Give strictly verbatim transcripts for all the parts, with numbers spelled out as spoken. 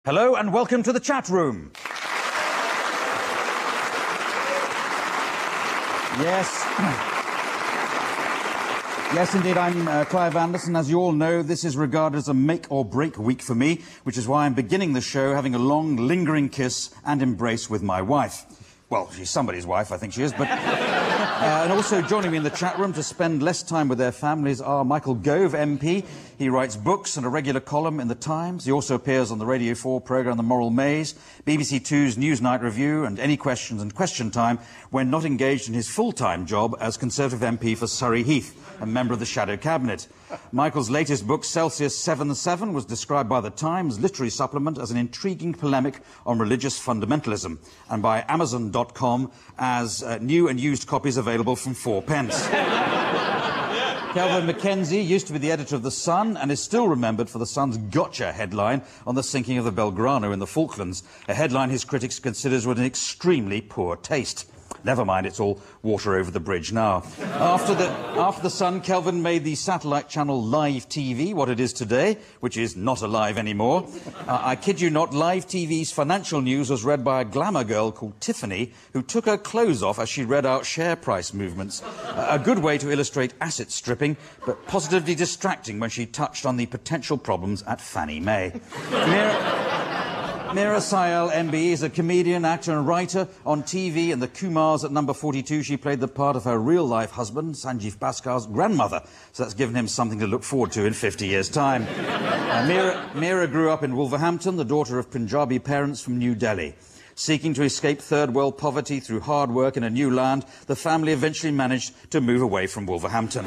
Hello and welcome to the chat room. Yes. Yes, indeed, I'm uh, Clive Anderson. As you all know, this is regarded as a make-or-break week for me, which is why I'm beginning the show having a long, lingering kiss and embrace with my wife. Well, she's somebody's wife, I think she is, but... Uh, and also joining me in the chat room to spend less time with their families are Michael Gove, M P. He writes books and a regular column in The Times. He also appears on the Radio four programme The Moral Maze, B B C Two's Newsnight Review and Any Questions and Question Time when not engaged in his full-time job as Conservative M P for Surrey Heath, a member of the Shadow Cabinet. Michael's latest book, Celsius seven seven, was described by The Times literary supplement as an intriguing polemic on religious fundamentalism, and by Amazon dot com as uh, new and used copies available from four pence. Kelvin Mackenzie used to be the editor of The Sun and is still remembered for The Sun's gotcha headline on the sinking of the Belgrano in the Falklands, a headline his critics consider with an extremely poor taste. Never mind, it's all water over the bridge now. After the, after the Sun, Kelvin made the satellite channel Live T V what it is today, which is not alive anymore. Uh, I kid you not, Live T V's financial news was read by a glamour girl called Tiffany, who took her clothes off as she read out share price movements. Uh, a good way to illustrate asset stripping, but positively distracting when she touched on the potential problems at Fannie Mae. Mira Meera Syal, M B, is a comedian, actor and writer. On T V and the Kumars at number forty-two, she played the part of her real-life husband, Sanjeev Bhaskar's grandmother. So that's given him something to look forward to in fifty years' time. Uh, Meera, Meera grew up in Wolverhampton, the daughter of Punjabi parents from New Delhi. Seeking to escape third-world poverty through hard work in a new land, the family eventually managed to move away from Wolverhampton.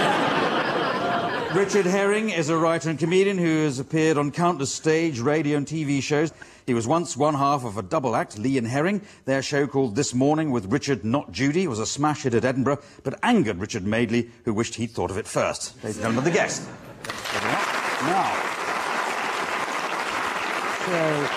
Richard Herring is a writer and comedian who has appeared on countless stage, radio and T V shows. He was once one half of a double act, Lee and Herring. Their show called This Morning with Richard Not Judy was a smash hit at Edinburgh, but angered Richard Madeley, who wished he'd thought of it first. Ladies and gentlemen, the guest. Now. So...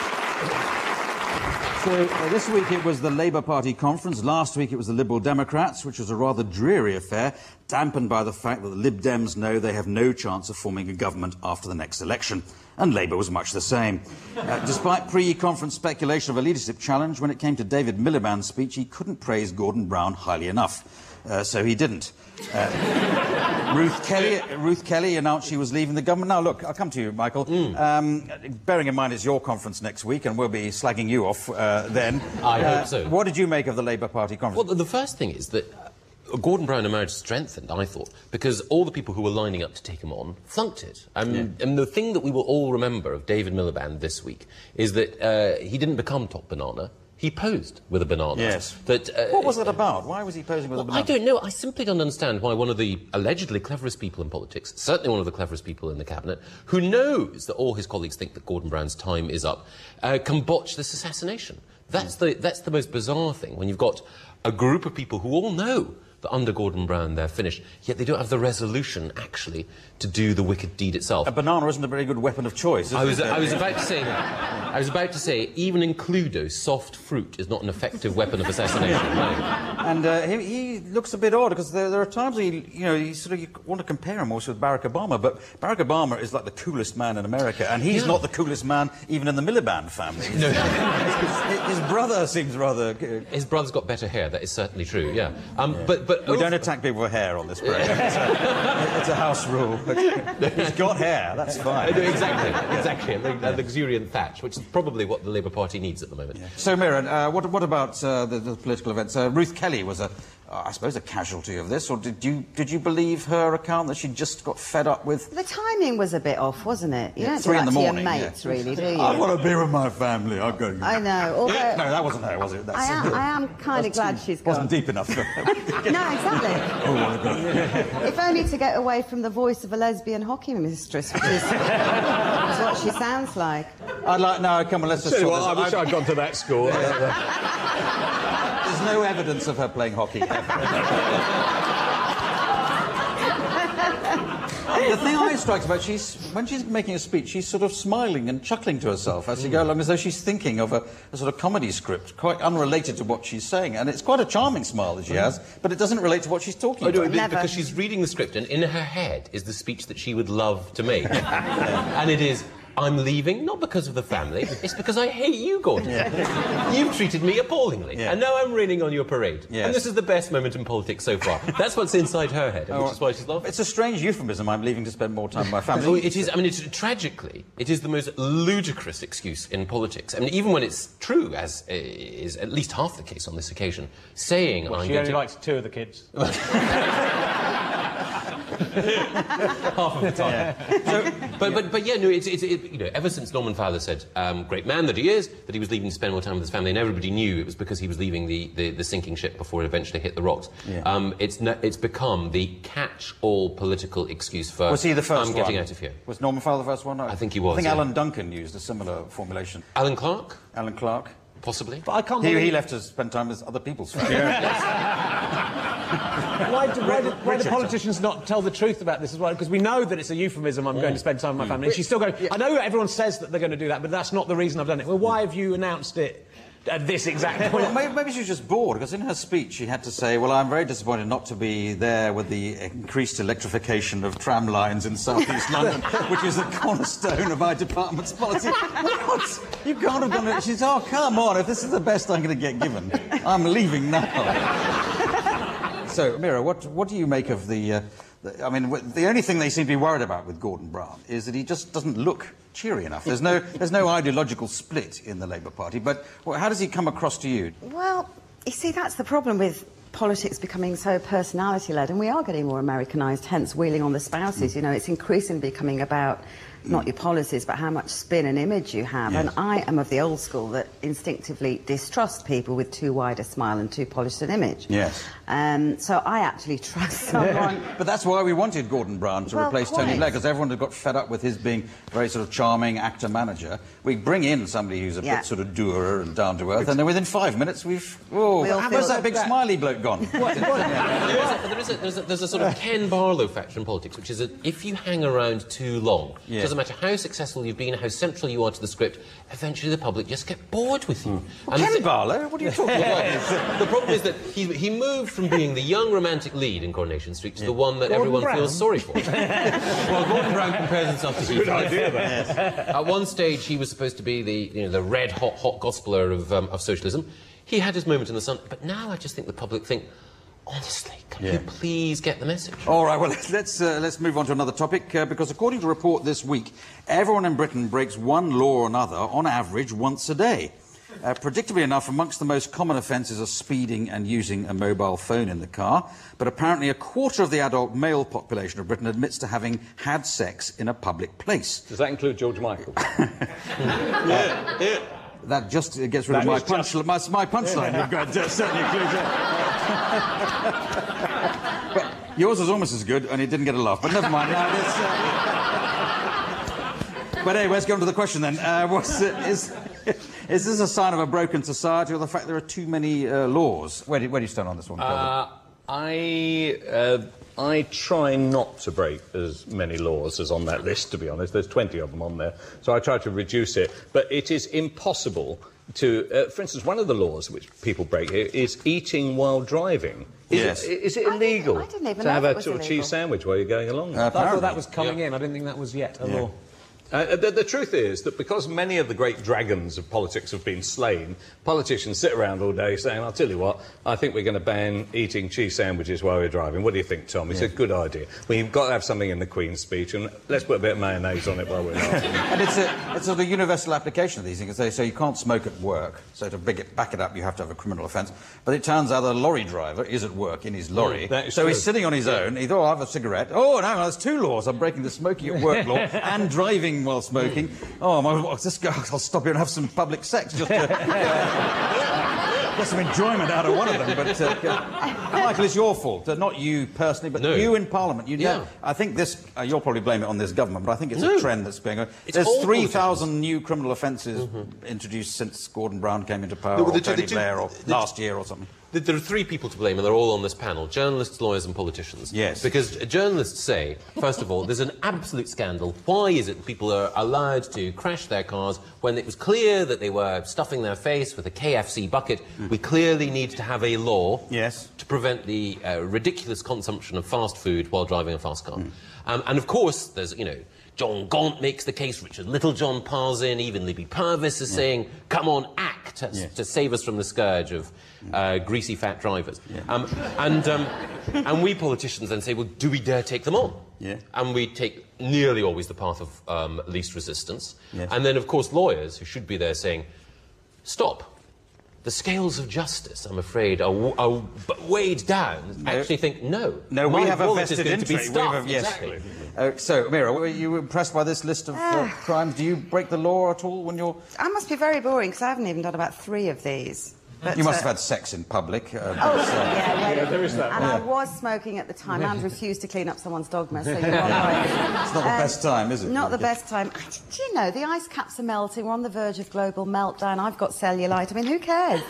So, uh, this week it was the Labour Party conference. Last week it was the Liberal Democrats, which was a rather dreary affair, dampened by the fact that the Lib Dems know they have no chance of forming a government after the next election. And Labour was much the same. Uh, despite pre-conference speculation of a leadership challenge, when it came to David Miliband's speech, he couldn't praise Gordon Brown highly enough. Uh, so he didn't. Uh, Ruth Kelly, Ruth Kelly announced she was leaving the government. Now, look, I'll come to you, Michael. Mm. Um, bearing in mind it's your conference next week, and we'll be slagging you off uh, then. I uh, hope so. What did you make of the Labour Party conference? Well, the first thing is that uh, Gordon Brown emerged strengthened, I thought, because all the people who were lining up to take him on flunked it. Um, yeah. And the thing that we will all remember of David Miliband this week is that uh, he didn't become top banana. He posed with a banana. Yes. That, uh, what was that about? Why was he posing with well, a banana? I don't know. I simply don't understand why one of the allegedly cleverest people in politics, certainly one of the cleverest people in the cabinet, who knows that all his colleagues think that Gordon Brown's time is up, uh, can botch this assassination. That's the, that's the most bizarre thing, when you've got a group of people who all know that under Gordon Brown they're finished, yet they don't have the resolution, actually, to do the wicked deed itself. A banana isn't a very good weapon of choice, is I was, it? I was about to say that. I was about to say, even in Cluedo, soft fruit is not an effective weapon of assassination. No. And uh, he, he looks a bit odd, because there, there are times he, you know, you sort of you want to compare him also with Barack Obama, but Barack Obama is like the coolest man in America, and he's yeah. not the coolest man even in the Miliband family. No. his, his brother seems rather... His brother's got better hair, that is certainly true, yeah. Um, yeah. But, but we don't attack people with hair on this programme. It's, a, it's a house rule. He's got hair, that's fine. Exactly, exactly. A luxuriant thatch, which is probably what the Labour Party needs at the moment. Yeah. So, Meera, uh, what, what about uh, the, the political events? Uh, Ruth Kelly was, a, uh, I suppose, a casualty of this, or did you, did you believe her account that she just got fed up with... The timing was a bit off, wasn't it? You yeah, don't three do in that the to morning, your mates, yeah. really, do you? I want to be with my family, I'll go... I know, although... No, that wasn't her, was it? That's I am, I am kind of glad she's gone. Wasn't deep enough for her. No, exactly. Oh, my God. If only to get away from the voice of a lesbian hockey mistress, which is, is what she sounds like. I'd like... No, come on, let's just... Well, I wish I'd gone to that school. There's no evidence of her playing hockey ever. The thing I strikes about, she's when she's making a speech, she's sort of smiling and chuckling to herself as she goes along, as though she's thinking of a, a sort of comedy script, quite unrelated to what she's saying. And it's quite a charming smile that she has, but it doesn't relate to what she's talking I about. do, because she's reading the script, and in her head is the speech that she would love to make. And it is, I'm leaving, not because of the family, it's because I hate you, Gordon. Yeah. You've treated me appallingly, yeah. and now I'm raining on your parade. Yes. And this is the best moment in politics so far. That's what's inside her head, oh, which is why she's laughing. It's a strange euphemism, I'm leaving to spend more time with my family. Oh, it is, I mean, it's, tragically, it is the most ludicrous excuse in politics. I mean, even when it's true, as is at least half the case on this occasion, saying... Well, she only to... likes two of the kids. Half of the time. Yeah. So, but, but, but yeah, no, it's, it's it, you know, ever since Norman Fowler said, um, great man that he is, that he was leaving to spend more time with his family, and everybody knew it was because he was leaving the, the, the sinking ship before it eventually hit the rocks. Yeah. Um, it's, no, it's become the catch-all political excuse for... Was he the first I'm getting one? out of here. Was Norman Fowler the first one? No. I think he was, I think yeah. Alan Duncan used a similar formulation. Alan Clark? Alan Clark. Possibly. But I can't he, believe... he left to spend time with other people's family. Why do, why, do, why do politicians not tell the truth about this as well? Because we know that it's a euphemism, I'm mm. going to spend time with my family. And she's still going, I know everyone says that they're going to do that, but that's not the reason I've done it. Well, why have you announced it at this exact point? Well, maybe, maybe she was just bored, because in her speech she had to say, well, I'm very disappointed not to be there with the increased electrification of tram lines in South East London, which is the cornerstone of our department's policy. What? You can't have done it. She said, oh, come on, if this is the best I'm going to get given, I'm leaving now. So, Mira, what, what do you make of the, uh, the... I mean, the only thing they seem to be worried about with Gordon Brown is that he just doesn't look cheery enough. There's no, there's no ideological split in the Labour Party, but well, how does he come across to you? Well, you see, that's the problem with politics becoming so personality-led, and we are getting more Americanised, hence wheeling on the spouses. Mm. You know, it's increasingly becoming about not your policies, but how much spin and image you have. Yes. And I am of the old school that instinctively distrust people with too wide a smile and too polished an image. Yes. Um, so I actually trust someone... But that's why we wanted Gordon Brown to well, replace quite. Tony Blair, because everyone had got fed up with his being a very sort of charming actor-manager. We bring in somebody who's a yeah. bit sort of dour and down-to-earth, and then within five minutes we've... Oh, we where's that big that. smiley bloke gone? What, what? Yeah. There, is a, there, is a, there's a sort of Ken Barlow factor in politics, which is that if you hang around too long, yeah. it doesn't matter how successful you've been, how central you are to the script, eventually the public just get bored with you. Well, and Ken Barlow? What are you talking about? The problem is that he, he moved from being the young romantic lead in Coronation Street to yeah. the one that Gordon everyone Brown. feels sorry for. Well, Gordon Brown compares himself to Heath. Good idea, yes. At one stage, he was supposed to be the, you know, the red hot, hot gospeler of, um, of socialism. He had his moment in the sun, but now I just think the public think, honestly, can yeah. you please get the message? All right, well, let's, uh, let's move on to another topic, uh, because according to a report this week, everyone in Britain breaks one law or another, on average, once a day. Uh, predictably enough, amongst the most common offences are speeding and using a mobile phone in the car, but apparently a quarter of the adult male population of Britain admits to having had sex in a public place. Does that include George Michael? yeah, yeah. That just uh, gets rid that of my punch, just... my, my punchline. Yeah. You've got uh, certainly includes that. But yours was almost as good, and it didn't get a laugh. But never mind. Now, this, uh... But anyway, let's go on to the question then. Uh, what's, uh, is, is this a sign of a broken society, or the fact there are too many uh, laws? Where do, where do you stand on this one, Kelvin? Uh, I... Uh, I try not to break as many laws as on that list, to be honest. There's twenty of them on there, so I try to reduce it. But it is impossible to... Uh, for instance, one of the laws which people break here is eating while driving. Is yes. It, is it illegal I didn't, I didn't even to have know a sort of cheese sandwich while you're going along? Uh, I thought that was coming yeah. in. I didn't think that was yet a yeah. law. Uh, the, the truth is that because many of the great dragons of politics have been slain, politicians sit around all day saying, I'll tell you what, I think we're going to ban eating cheese sandwiches while we're driving. What do you think, Tom? It's yeah. a good idea. Well, you've got to have something in the Queen's speech, and let's put a bit of mayonnaise on it while we're laughing. And it's a, it's a sort of universal application of these things. They say you can't smoke at work, so to big it, back it up, you have to have a criminal offence. But it turns out the lorry driver is at work in his lorry, mm, so true. he's sitting on his own. He thought, I'll have a cigarette. Oh, no, there's two laws. I'm breaking the smoking at work law and driving while smoking. Oh, my, I'll just go, I'll stop here and have some public sex just to uh, get some enjoyment out of one of them. But, uh, uh, Michael, it's your fault. Uh, not you personally, but no. you in Parliament. You yeah. know, I think this, uh, you'll probably blame it on this government, but I think it's no. a trend that's being... Uh, it's there's three thousand new criminal offences mm-hmm. introduced since Gordon Brown came into power, no, or Tony Blair, or last year or something. There are three people to blame, and they're all on this panel: journalists, lawyers and politicians. Yes. Because journalists say, first of all, there's an absolute scandal. Why is it that people are allowed to crash their cars when it was clear that they were stuffing their face with a K F C bucket? Mm. We clearly need to have a law yes. to prevent the uh, ridiculous consumption of fast food while driving a fast car. Mm. Um, and, of course, there's, you know, John Gaunt makes the case, Richard Littlejohn piles in, even Libby Purvis is yeah. saying, come on, act to, yeah. to save us from the scourge of uh, greasy, fat drivers. Yeah. Um, and, um, and we politicians then say, well, do we dare take them on? Yeah. And we take nearly always the path of um, least resistance. Yes. And then, of course, lawyers, who should be there saying, stop. The scales of justice, I'm afraid, are, are weighed down. No. Actually think, no. No, my we have a wallet is vested going to be interest. We have stuffed. a- yes. Exactly. Uh, so, Mira, were you impressed by this list of uh, crimes? Do you break the law at all when you're... I must be very boring, because I haven't even done about three of these. But, you must uh, have had sex in public. Uh, Oh, but, uh, yeah, well, Yeah, there is that. And Yeah. I was smoking at the time and refused to clean up someone's dogma, so you're all right. It's not the best time, is it? Not the best time. Do you know, the ice caps are melting, we're on the verge of global meltdown, I've got cellulite, I mean, who cares?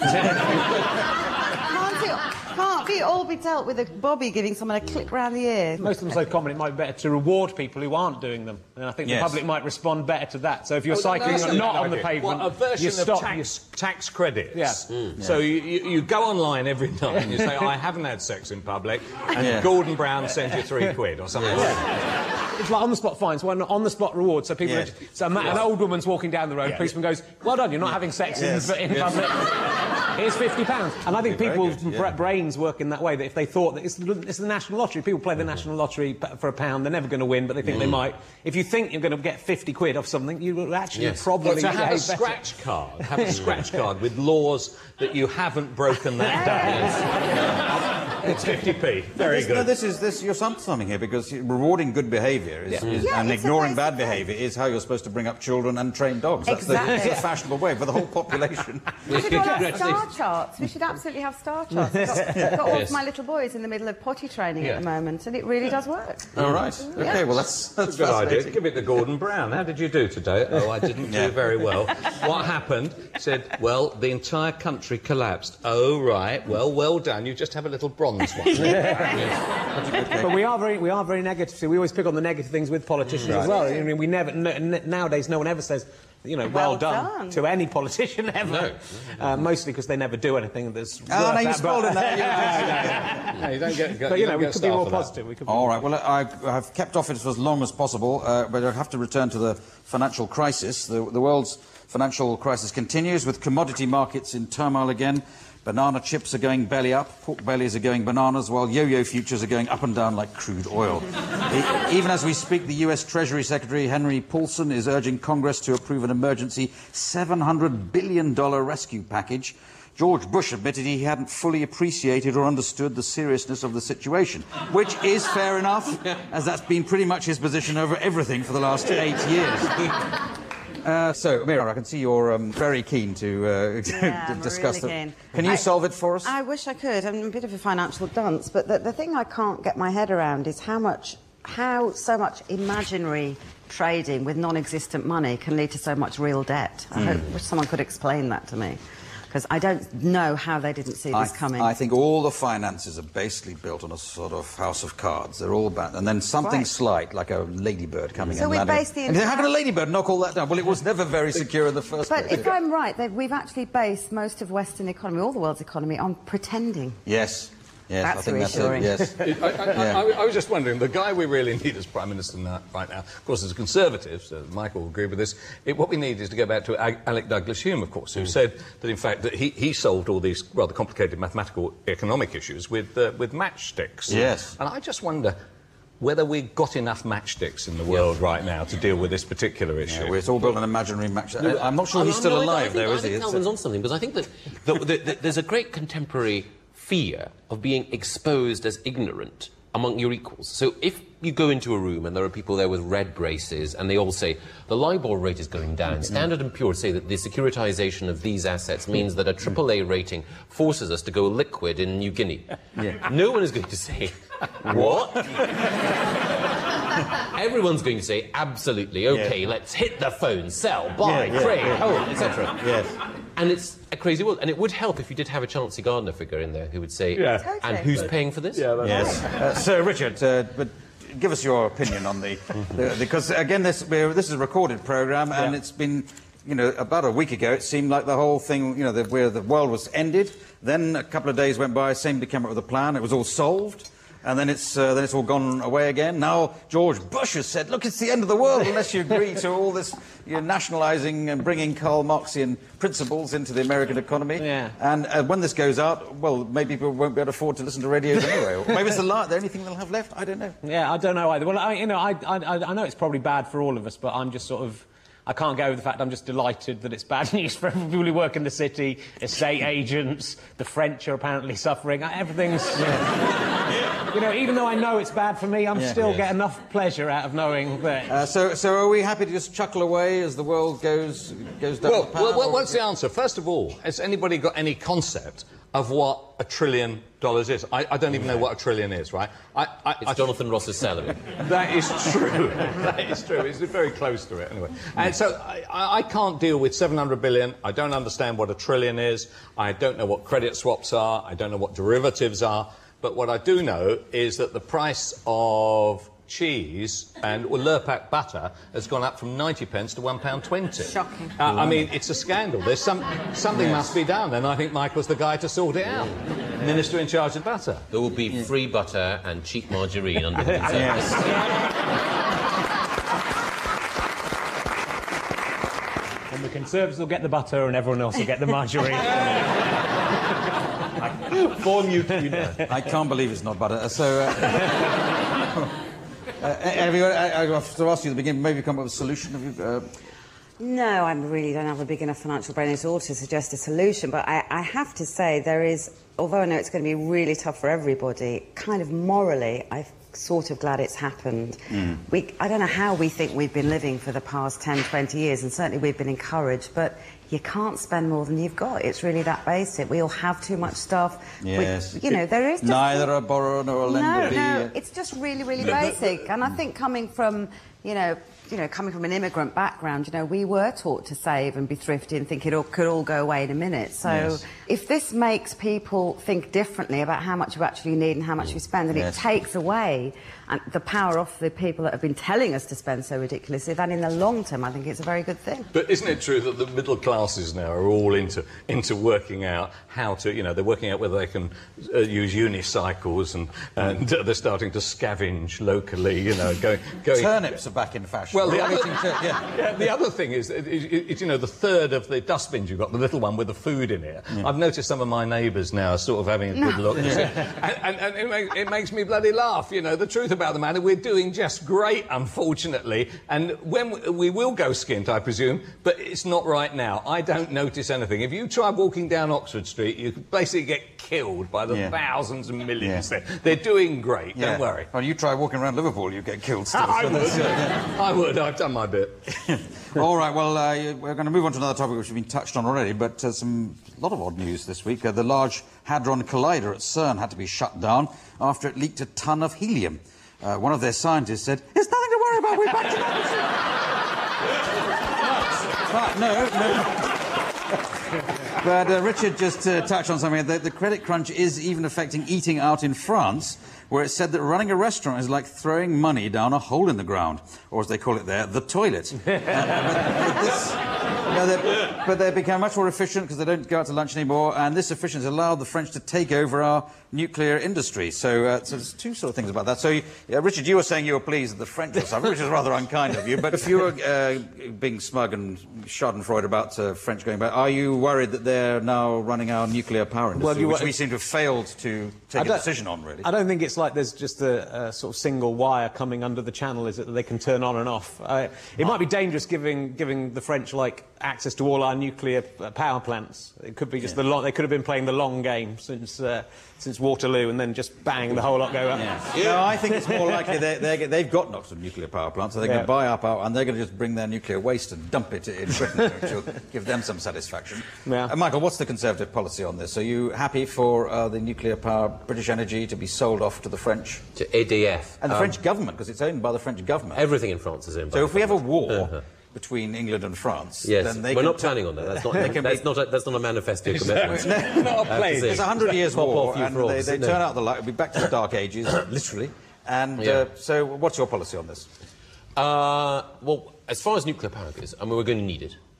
can't, it, can't it all be dealt with a Bobby giving someone a clip round the ear? Most of them are so common, it might be better to reward people who aren't doing them. And I think Yes. the public might respond better to that. So if you're Oh, cycling that's and a not good on the idea. pavement, Well, a version you of stop. tax, tax credits. Yeah. Mm. So you, you, you go online every night and you say, I haven't had sex in public, and Yeah. Gordon Brown sends you three quid or something like that. It's like on-the-spot fines, one on-the-spot rewards. So people, Yes. are, so a ma- an old woman's walking down the road, policeman goes, "Well done, you're not having sex Yes. in, in public. Here's fifty pounds." And I think Very people's good, yeah. bra- brains work in that way. That if they thought that it's, it's the national lottery, people play the national lottery p- for a pound. They're never going to win, but they think they might. If you think you're going to get fifty quid off something, you will actually Yes. probably Well, to have a behave better. scratch card, have a scratch card with laws that you haven't broken that day. It's fifty p. Very this, good. No, this is this. You're onto something here, because rewarding good behaviour is, is, Yeah, and it's a ignoring basic bad behaviour is how you're supposed to bring up children and train dogs. That's Exactly. the, it's a fashionable way for the whole population. We should all have star charts. We should absolutely have star charts. I've got, I've got all Yes. of my little boys in the middle of potty training Yeah. at the moment, and it really does work. All right. Okay. Well, that's that's Good idea. fascinating. Give it to Gordon Brown. How did you do today? Oh, I didn't Yeah. do very well. What happened? Said, well, the entire country collapsed. Oh, right. Well, well done. You just have a little bronze one. But we are very, we are very negative. So we always pick on the negative things with politicians as well. I mean, we never n- n- nowadays no one ever says, you know, well, Well done, done. to any politician ever. No. Uh, mostly because they never do anything that's. Oh, worth no, you that, spoiled but- it now. No, you don't get. But you know, we could be more positive. We could be All right. Well, I, I've kept off it for as long as possible, uh, but I have to return to the financial crisis. The, the world's financial crisis continues, with commodity markets in turmoil again. Banana chips are going belly up, pork bellies are going bananas, while yo-yo futures are going up and down like crude oil. E- Even as we speak, the U S Treasury Secretary Henry Paulson is urging Congress to approve an emergency seven hundred billion dollars rescue package. George Bush admitted he hadn't fully appreciated or understood the seriousness of the situation, which is fair enough, as that's been pretty much his position over everything for the last eight years. Uh, so, Mira, I can see you're um, very keen to, uh, to Yeah, I'm discuss really it. keen. Can you I- solve it for us? I wish I could. I'm a bit of a financial dunce, but the, the thing I can't get my head around is how much, how so much imaginary trading with non-existent money can lead to so much real debt. I hope, wish someone could explain that to me, because I don't know how they didn't see I, this coming. I think all the finances are basically built on a sort of house of cards. They're all bad. And then something Right. slight, like a ladybird coming So in. we landing. base the And you say, how can a entire- ladybird knock all that down? Well, it was never very secure in the first But place. if I'm right, that we've actually based most of Western economy, all the world's economy, on pretending. Yes. Yes, That's I think reassuring. that's it. Yes. I, I, I, I was just wondering, the guy we really need as Prime Minister now, right now, of course, as a Conservative, so Michael will agree with this, it, what we need is to go back to Ag- Alec Douglas Hume, of course, who said that, in fact, that he, he solved all these rather complicated mathematical economic issues with, uh, with matchsticks. Yes. And I just wonder whether we've got enough matchsticks in the world right now to deal with this particular issue. Yeah, well, it's all built on imaginary match. I- I'm not sure I'm- he's still no, I- I alive, think- though, I is he? think It's- Calvin's on something, because I think that the, the, the, there's a great contemporary fear of being exposed as ignorant among your equals. So if you go into a room and there are people there with red braces and they all say, the LIBOR rate is going down, Standard and Poor's say that the securitization of these assets means that a triple A rating forces us to go liquid in New Guinea. Yeah. No one is going to say, what? Everyone's going to say, absolutely, OK, Yeah. let's hit the phone, sell, buy, Yeah, yeah, trade, yeah. hold, et cetera. Yes. And it's a crazy world. And it would help if you did have a Chauncey Gardner figure in there who would say, Yeah. Totally. and who's paying for this? Yes. Uh, Sir Richard, uh, but give us your opinion on the... the because, again, this, we're, this is a recorded programme, and Yeah. it's been, you know, about a week ago, it seemed like the whole thing, you know, the, where the world was ended. Then a couple of days went by, Assembly came up with a plan, it was all solved. and then it's, uh, then it's all gone away again. Now George Bush has said, look, it's the end of the world unless you agree to all this you know, nationalising and bringing Karl Marxian principles into the American economy. Yeah. And uh, when this goes out, well, maybe people won't be able to afford to listen to radios anyway. Or maybe it's the, la- the only thing they'll have left. I don't know. Yeah, I don't know either. Well, I, you know, I, I, I know it's probably bad for all of us, but I'm just sort of... I can't get over the fact I'm just delighted that it's bad news for people who work in the city, estate agents, the French are apparently suffering. Everything's... Yeah. You know, even though I know it's bad for me, I'm yeah, still yes. get enough pleasure out of knowing that... Uh, so, so are we happy to just chuckle away as the world goes, goes down Well, the path? well, well, what's the answer? First of all, has anybody got any concept of what a trillion dollars is? I, I don't even know what a trillion is, right? I, I, It's I, Jonathan Ross's salary. That is true. That is true. It's very close to it, anyway. And so I, I can't deal with seven hundred billion. I don't understand what a trillion is. I don't know what credit swaps are. I don't know what derivatives are. But what I do know is that the price of cheese and well, Lurpak butter has gone up from ninety pence to one pound twenty. Shocking. Uh, I mean, it's a scandal. There's some, something Yes. must be done, and I think Michael's the guy to sort it out. Minister in charge of butter. There will be free butter and cheap margarine under the Conservatives. And the Conservatives will get the butter and everyone else will get the margarine. Born you, you know. I can't believe it's not butter. So, uh, uh, have you, I, I have to ask you at the beginning, maybe come up with a solution? Have you, uh... No, I really don't have a big enough financial brain at all to suggest a solution, but I, I have to say there is, although I know it's going to be really tough for everybody, kind of morally, I'm sort of glad it's happened. Mm. We, I don't know how we think we've been living for the past ten, twenty years, and certainly we've been encouraged, but you can't spend more than you've got. It's really that basic. We all have too much stuff. Yes. We, you know, there is just... Neither a borrower nor a lender. No, no, be, it's just really, really basic. And I think coming from, you know, you know, coming from an immigrant background, you know, we were taught to save and be thrifty and think it all, could all go away in a minute. So yes. if this makes people think differently about how much you actually need and how much you spend, and yes. it takes away and the power off the people that have been telling us to spend so ridiculously, then in the long term, I think it's a very good thing. But isn't it true that the middle classes now are all into into working out how to, you know, they're working out whether they can uh, use unicycles and and uh, they're starting to scavenge locally, you know, going going. Turnips are back in fashion. Well, the We're other, eating tur- yeah. yeah, the other thing is, is, is, you know, the third of the dustbins you've got, the little one with the food in it. Yeah. I've noticed some of my neighbours now are sort of having a good look. Yeah. And, and, and it, makes, it makes me bloody laugh, you know. The truth about the matter, we're doing just great, unfortunately. And when we, we will go skint, I presume, but it's not right now. I don't notice anything. If you try walking down Oxford Street, you basically get killed by the Yeah. thousands and millions. Yeah. They're, they're doing great, Yeah. don't worry. Well, you try walking around Liverpool, you get killed still. I so would. that's, uh, yeah. I would. I've done my bit. All right, well, uh, we're going to move on to another topic which has been touched on already, but uh, some a lot of odd news this week. Uh, the Large Hadron Collider at CERN had to be shut down after it leaked a ton of helium. Uh, one of their scientists said, "There's nothing to worry about, we're back to normal." But, no, no. But uh, Richard just uh, touched on something. The, the credit crunch is even affecting eating out in France, where it's said that running a restaurant is like throwing money down a hole in the ground, or as they call it there, the toilet. uh, but, but, this, no, they're, but they've become much more efficient because they don't go out to lunch anymore, and this efficiency allowed the French to take over our nuclear industry. So, uh, so there's two sort of things about that. So, uh, Richard, you were saying you were pleased that the French were suffering, which is rather unkind of you, but if you were uh, being smug and schadenfreude about uh, French going back, are you worried that they're now running our nuclear power industry, Well, you, which we seem to have failed to take a decision on, really? I don't think it's like there's just a, a sort of single wire coming under the channel, is it, that they can turn on and off. Uh, it might be dangerous giving giving the French, like, access to all our nuclear uh, power plants. It could be just yeah. the long... They could have been playing the long game since... Uh, since Waterloo, and then just bang, the whole lot go up. Yeah. Yeah. No, I think it's more likely they're, they're, they've got lots of nuclear power plants, so they're yeah. going to buy up our, and they're going to just bring their nuclear waste and dump it in Britain, which will give them some satisfaction. Yeah. Uh, Michael, what's the Conservative policy on this? Are you happy for uh, the nuclear power, British Energy, to be sold off to the French? To E D F. And the um, French government, because it's owned by the French government. Everything in France is owned by So the if we have a war... Uh-huh. between England and France, yes, then they we're can not planning on that. That's not, that's, be... not a, that's not a manifesto commitment. No, not a plane. It's a hundred years war, and frogs, they, they no. turn out the light. We'll be back to the Dark Ages, literally. And yeah. uh, so, what's your policy on this? Uh, well, as far as nuclear power goes, I mean, we're going to need it.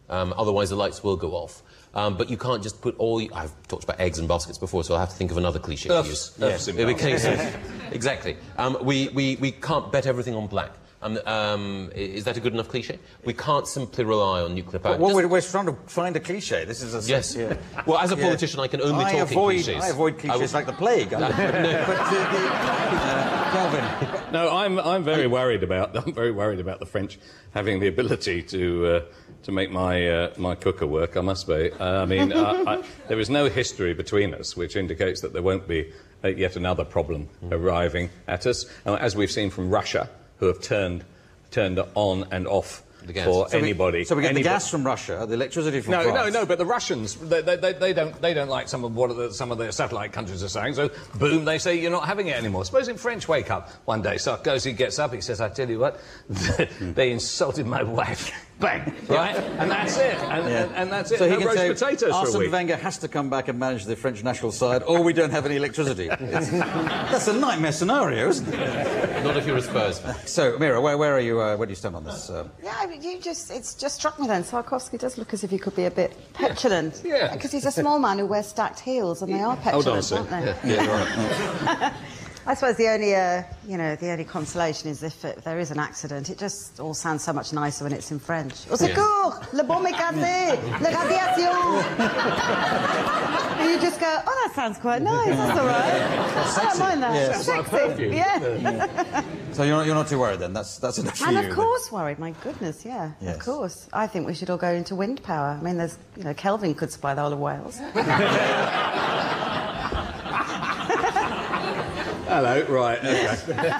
Um, otherwise, the lights will go off. Um, but you can't just put all... I've talked about eggs in baskets before, so I'll have to think of another cliche to use. Yes. Yes. Exactly. Um, we, we, we can't bet everything on black. Um, um, is that a good enough cliche? We can't simply rely on nuclear power. Well, we're, we're trying to find a cliche. This is a... Yes. Yeah. Well, as a politician, yeah. I can only I talk avoid, in cliches. I avoid cliches I like the plague. No. But, uh, the, uh, Kelvin. No, I'm, I'm very worried about... I'm very worried about the French having the ability to... Uh, to make my uh, my cooker work, I must say. Uh, I mean, uh, I, there is no history between us which indicates that there won't be uh, yet another problem mm. arriving at us. Uh, as we've seen from Russia, who have turned turned on and off for so anybody. We, so we get anybody. the gas from Russia, the electricity from no, France. No, no, but the Russians, they, they, they, they don't they don't like some of what the, some of their satellite countries are saying. So, boom, they say you're not having it anymore. Supposing French wake up one day, Sarkozy gets up, he says, I tell you what, they insulted my wife. Bang, right? And that's it. And, yeah. and, and that's it. So no he can roast say, potatoes Arsene for a week. Wenger has to come back and manage the French national side, or we don't have any electricity. That's a nightmare scenario, isn't it? Not if you're a Spurs fan. So, Mira, where, where are you? Uh, where do you stand on this? Uh... Yeah, I mean, you just, it's just struck me then. Sarkovsky does look as if he could be a bit petulant. Yeah. Because he's a small man who wears stacked heels, and they are petulant, Hold on a sec. aren't they? Yeah, yeah, right. I suppose the only, uh, you know, the only consolation is if, it, if there is an accident, it just all sounds so much nicer when it's in French. Au secours! Le bon est cassé! La radiation! And you just go, oh, that sounds quite nice, that's all right. I don't mind that. Yes. Sexy, yeah. So you're not, you're not too worried then? That's, that's enough for And you. of course worried, my goodness, yeah, Yes. of course. I think we should all go into wind power. I mean, there's, you know, Kelvin could supply the whole of Wales. Hello, right, okay.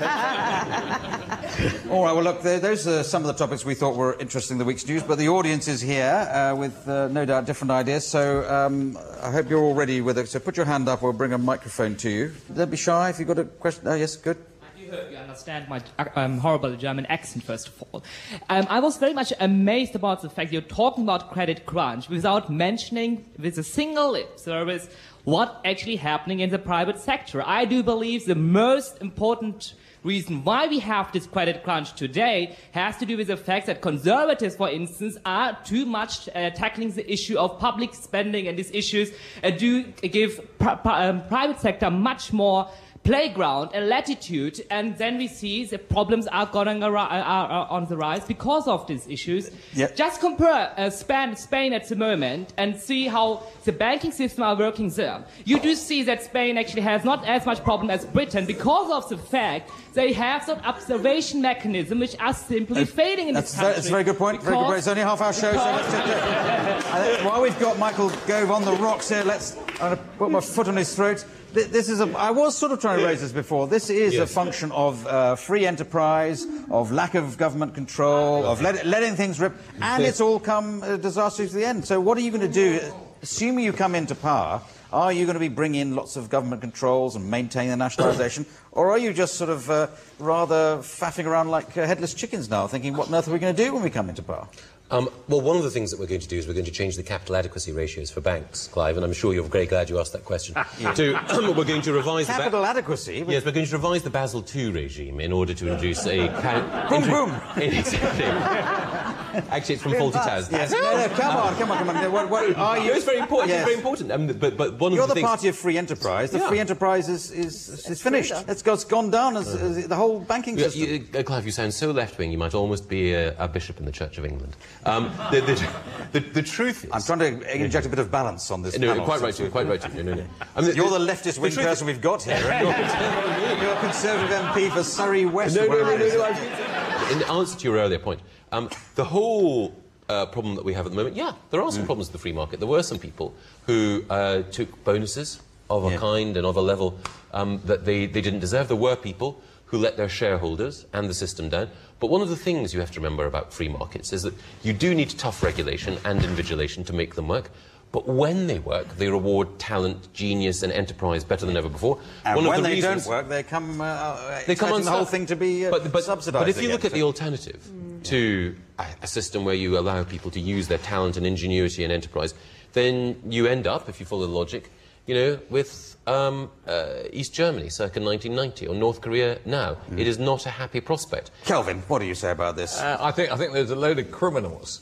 All right, well, look, there, those are some of the topics we thought were interesting in the week's news, but the audience is here uh, with, uh, no doubt, different ideas, so um, I hope you're all ready with it. So put your hand up, we'll bring a microphone to you. Don't be shy if you've got a question. Oh, yes, good. I hope you understand my um, horrible German accent, first of all. Um, I was very much amazed about the fact you're talking about credit crunch without mentioning with a single lip service what actually happening in the private sector. I do believe the most important reason why we have this credit crunch today has to do with the fact that conservatives, for instance, are too much uh, tackling the issue of public spending, and these issues uh, do give pr pr um, private sector much more playground and latitude, and then we see the problems are going are, are on the rise because of these issues. Yep. Just compare uh, Spain, Spain at the moment and see how the banking system are working there. You do see that Spain actually has not as much problem as Britain because of the fact they have that observation mechanism which are simply uh, failing in that's this country. That's a very good point. Very good point. It's only half our show, so let's take it. Uh, while we've got Michael Gove on the rocks here, let's. I'm going to put my foot on his throat. This is a, I was sort of trying to raise this before. This is yes. a function of uh, free enterprise, of lack of government control, of let, letting things rip, and it's all come uh, disastrously to the end. So what are you going to do? Assuming you come into power, are you going to be bringing in lots of government controls and maintaining the nationalisation, or are you just sort of uh, rather faffing around like uh, headless chickens now, thinking, what on earth are we going to do when we come into power? Um, well, one of the things that we're going to do is we're going to change the capital adequacy ratios for banks, Clive, and I'm sure you're very glad you asked that question. yeah. to, we're going to revise capital the adequacy? Yes, we're going to revise the Basel two regime in order to introduce a... boom, boom! Exactly. Actually, it's from Faulty Towers. Yes. No, no, come on, come on, come on. What, what are you? No, it's very important. Yes. It's very important. Um, but, but one You're of the, the things... party of free enterprise. The yeah. free enterprise is, is, is finished. It's, it's gone down as, as the whole banking yeah, system. You, uh, Clive, you sound so left-wing, you might almost be a, a bishop in the Church of England. Um, the, the, the, the truth is... I'm trying to inject a bit of balance on this No, panel. quite right, too, quite right. Too. No, no, no. I mean, You're the, the leftist wing the person we've got here. You're, you're a Conservative M P for Surrey West. No, no, no, no, no. In answer to your earlier point, um, the whole uh, problem that we have at the moment, yeah, there are some mm. problems with the free market. There were some people who uh, took bonuses of a yeah. kind and of a level um, that they, they didn't deserve. There were people who let their shareholders and the system down. But one of the things you have to remember about free markets is that you do need tough regulation and invigilation to make them work. But when they work, they reward talent, genius and enterprise better than ever before. And one when of the they reasons, don't work, they come, uh, they come on the whole thing to be uh, but, but, subsidised But if you again, look at so. the alternative mm. to a, a system where you allow people to use their talent and ingenuity and enterprise, then you end up, if you follow the logic, you know, with um, uh, East Germany circa nineteen ninety or North Korea now. Mm. It is not a happy prospect. Kelvin, what do you say about this? Uh, I think I think there's a load of criminals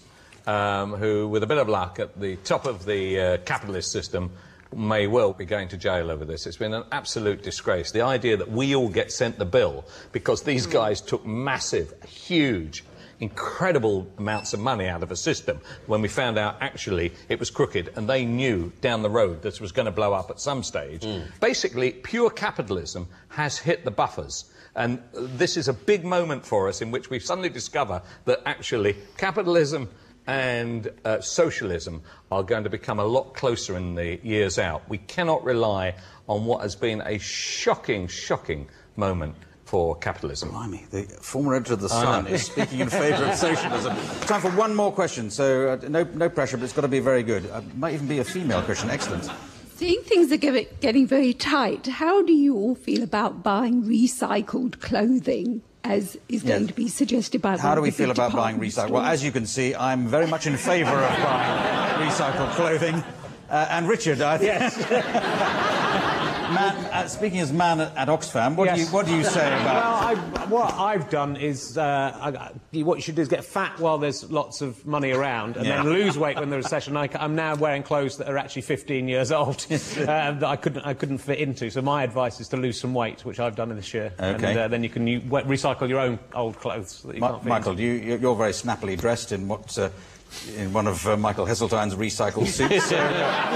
um, who, with a bit of luck, at the top of the uh, capitalist system, may well be going to jail over this. It's been an absolute disgrace. The idea that we all get sent the bill because these guys took massive, huge, incredible amounts of money out of a system when we found out actually it was crooked and they knew down the road this was going to blow up at some stage. Mm. Basically, pure capitalism has hit the buffers. And this is a big moment for us in which we suddenly discover that actually capitalism and uh, socialism are going to become a lot closer in the years out. We cannot rely on what has been a shocking, shocking moment for capitalism. Blimey, the former editor of The Sun is speaking in favour of socialism. Time for one more question, so uh, no, no pressure, but it's got to be very good. Uh, might even be a female question. Excellent. Seeing things are get, getting very tight, how do you all feel about buying recycled clothing, as is going yes. to be suggested by... How do we feel about buying recycled? Stores? Well, as you can see, I'm very much in favour of buying recycled clothing. Uh, and Richard, I think... Yes. Man, uh, speaking as man at, at Oxfam, what, yes. do you, what do you say about... Well, I've, what I've done is... Uh, I, what you should do is get fat while there's lots of money around and yeah. then lose weight when there's a recession. I, I'm now wearing clothes that are actually fifteen years old uh, that I couldn't, I couldn't fit into. So my advice is to lose some weight, which I've done this year. OK. And uh, then you can you, recycle your own old clothes that you Ma can't fit Michael, into. you, you're very snappily dressed in what... Uh, in one of uh, Michael Heseltine's recycled suits. uh,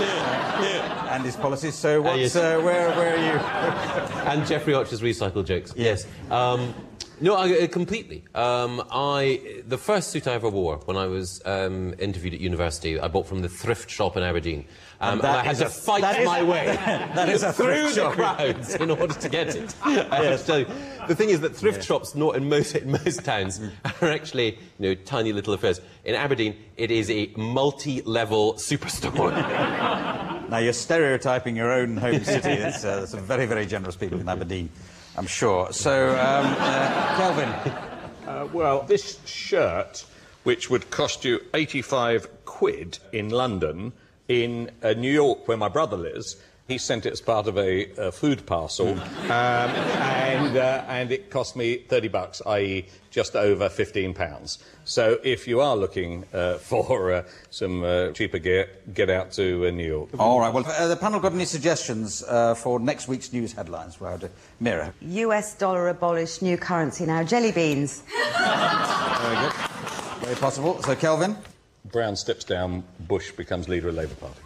uh, and his policies. So what's, uh, yes. uh, where, where are you? And Jeffrey Archer's recycled jokes. Yes. Um, no, I, uh, completely. Um, I the first suit I ever wore when I was um, interviewed at university, I bought from the thrift shop in Aberdeen. Um, and, and I had to a, fight my way that is a through thrift the shop. crowds in order to get it. Yes. So the thing is that thrift yeah. shops, not in most in most towns, are actually you know tiny little affairs. In Aberdeen, it is a multi-level superstore. Now you're stereotyping your own home city. It's, uh, some very very generous people in Aberdeen, I'm sure. So, um, uh, Kelvin. Uh, well, this shirt, which would cost you eighty-five quid in London, in uh, New York, where my brother lives, he sent it as part of a, a food parcel, um, and, uh, and it cost me thirty bucks, that is just over fifteen pounds. So if you are looking uh, for uh, some uh, cheaper gear, get out to uh, New York. All right, well, uh, the panel got any suggestions uh, for next week's news headlines? Well, to Mira. U S dollar abolished, new currency now, jelly beans. Very good. Very possible. So, Kelvin? Brown steps down, Bush becomes leader of Labour Party.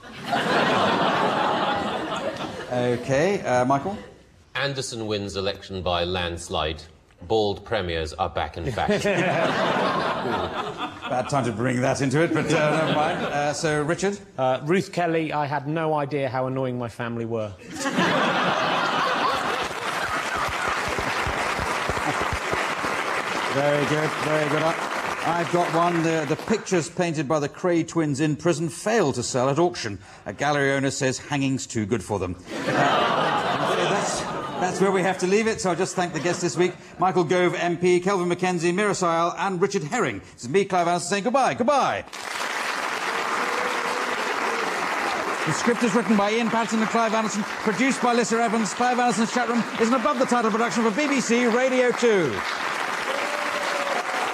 OK, uh, Michael? Anderson wins election by landslide. Bald premiers are back in fashion. Bad time to bring that into it, but uh, never mind. Uh, so, Richard? Uh, Ruth Kelly, I had no idea how annoying my family were. Very good, very good. I I've got one. The, the pictures painted by the Cray twins in prison failed to sell at auction. A gallery owner says hanging's too good for them. Uh, that's, that's where we have to leave it, so I'll just thank the guests this week. Michael Gove, M P, Kelvin Mackenzie, Mira Sayal and Richard Herring. This is me, Clive Anderson, saying goodbye. Goodbye. The script is written by Ian Patterson and Clive Anderson, produced by Lissa Evans. Clive Anderson's chat room is an above-the-title production for B B C Radio two.